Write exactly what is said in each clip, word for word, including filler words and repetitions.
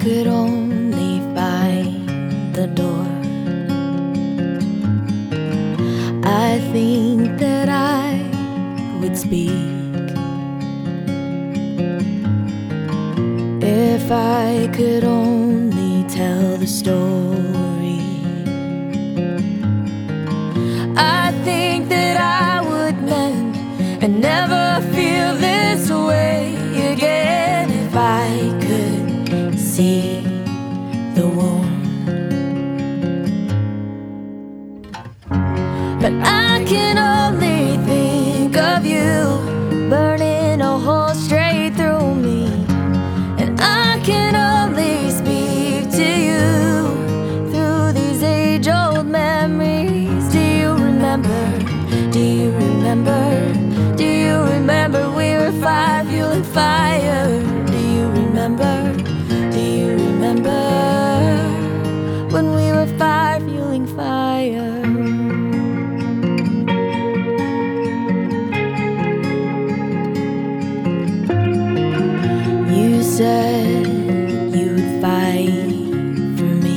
could only find the door, I think that I would speak. If I could only tell the story, I think that I would mend and never feel this way again. If I could see the wound, but I can only think of you burning a hole straight through me, and I can only speak to you through these age-old memories. Do you remember? Do you remember? Do you remember we were five fueling fire? Do you remember? Do you remember when we were five fueling fire? You said you'd fight for me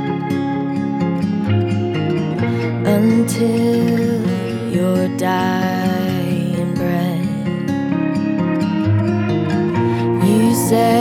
until your dying breath. You said